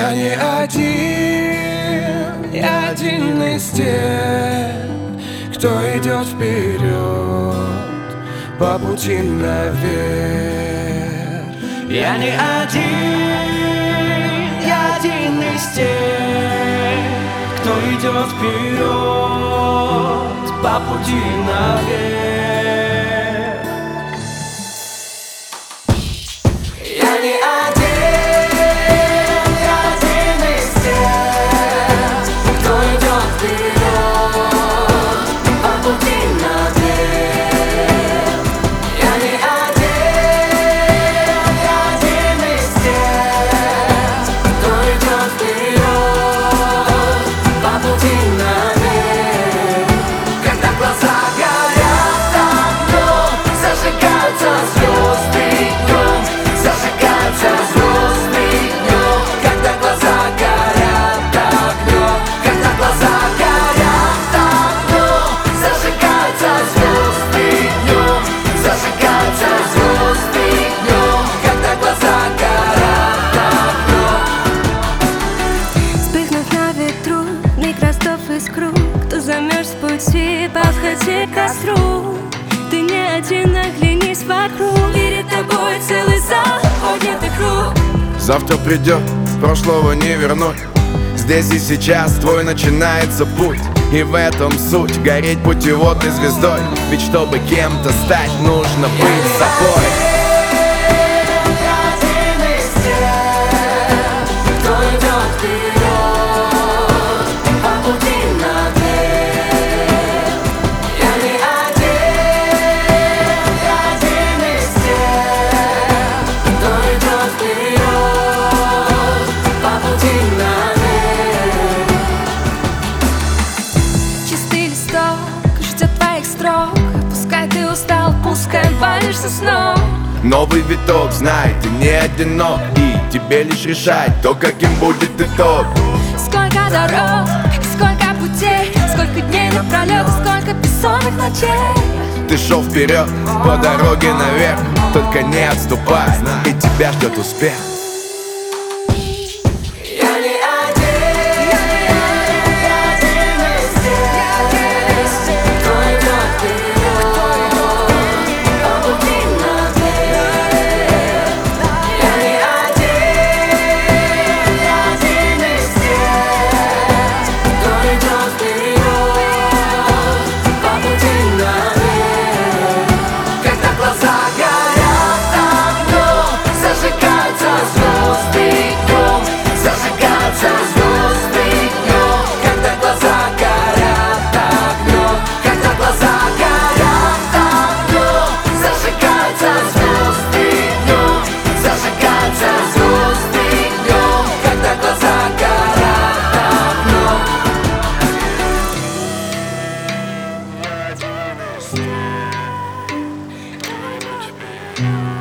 Я не один, я один из тех, кто идет вперед по пути наверх. Я не один, я один из тех, кто идет вперед по пути наверх. Я не один, я один из тех, кто идет вперед по пути наверх. Я не один, я один из тех, кто идет вперед по пути наверх. Когда глаза горят огнем, зажигаются звезды днем, зажигаются звезды днем. Когда глаза горят огнем, когда глаза горят огнем, зажигаются звезды днем, зажигаются звезды днем. Когда глаза горят огнем. Вспыхнув на ветру, миг ростов искру. Кто замерз в пути, подходи к костру. Ты не один, оглянись вокруг. Перед тобой целый зал поднятых рук. Завтра придет, прошлого не вернуть. Здесь и сейчас твой начинается путь. И в этом суть, гореть путеводной звездой. Ведь чтобы кем-то стать, нужно быть собой. Я один из тех, кто идет вперед по пути наверх. Я не один, я один из тех, кто идет вперед по пути наверх. Чистый листок ждет твоих строк. Пускай ты устал, пускай валишься сном. Новый виток, знай, ты не одинок. И тебе лишь решать то, каким будет итог. Сколько дорог, сколько путей, сколько дней напролет, сколько бессонных ночей. Ты шел вперед по дороге наверх, только не отступай, и тебя ждет успех. Я не один, я один из тех, кто идет вперед по пути наверх. Я не один, я один из тех, кто идет вперед по пути наверх. Когда глаза горят огнем, зажигаются звезды днем, зажигаются звезды днем. Когда глаза горят огнем, когда глаза горят огнем, зажигаются звезды днем, зажигаются звезды днем. Когда глаза горят огнем. Я один из тех, кто идет вперед.